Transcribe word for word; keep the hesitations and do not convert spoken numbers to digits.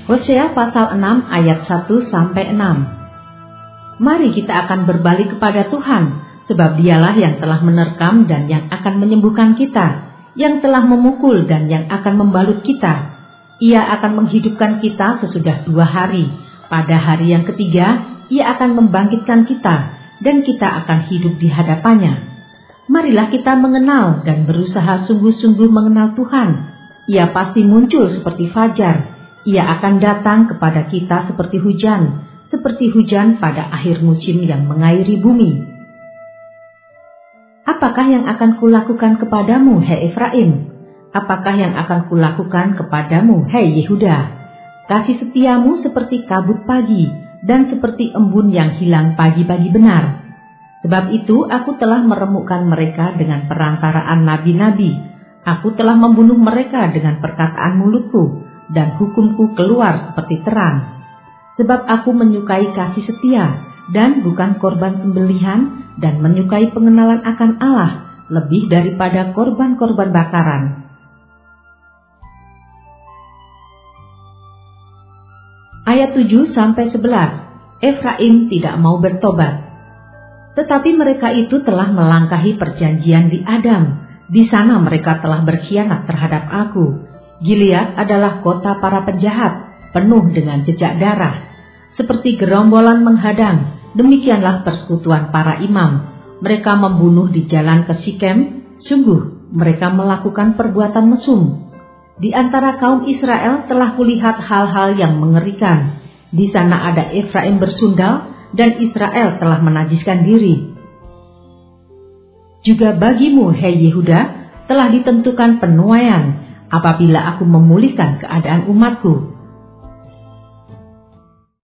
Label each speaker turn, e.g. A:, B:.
A: Hosea pasal enam ayat satu sampai enam. Mari kita akan berbalik kepada Tuhan, sebab Dialah yang telah menerkam dan yang akan menyembuhkan kita, yang telah memukul dan yang akan membalut kita. Ia akan menghidupkan kita sesudah dua hari. Pada hari yang ketiga, Ia akan membangkitkan kita, dan kita akan hidup di hadapannya. Marilah kita mengenal dan berusaha sungguh-sungguh mengenal Tuhan. Ia pasti muncul seperti fajar. Ia akan datang kepada kita seperti hujan, seperti hujan pada akhir musim yang mengairi bumi. Apakah yang akan kulakukan kepadamu, hei Efraim? Apakah yang akan kulakukan kepadamu, hei Yehuda? Kasih setiamu seperti kabut pagi, dan seperti embun yang hilang pagi-pagi benar. Sebab itu aku telah meremukkan mereka dengan perantaraan nabi-nabi. Aku telah membunuh mereka dengan perkataan mulutku, dan hukumku keluar seperti terang. Sebab aku menyukai kasih setia, dan bukan korban sembelihan, dan menyukai pengenalan akan Allah, lebih daripada korban-korban bakaran. Ayat tujuh sampai sebelas. Efraim tidak mau bertobat. Tetapi mereka itu telah melangkahi perjanjian di Adam. Di sana mereka telah berkhianat terhadap aku. Gilead adalah kota para penjahat, penuh dengan jejak darah. Seperti gerombolan menghadang, demikianlah persekutuan para imam. Mereka membunuh di jalan ke Sikem. Sungguh, mereka melakukan perbuatan mesum. Di antara kaum Israel telah kulihat hal-hal yang mengerikan. Di sana ada Efraim bersundal, dan Israel telah menajiskan diri. Juga bagimu, hei Yehuda, telah ditentukan penuaian, apabila aku memulihkan keadaan umatku.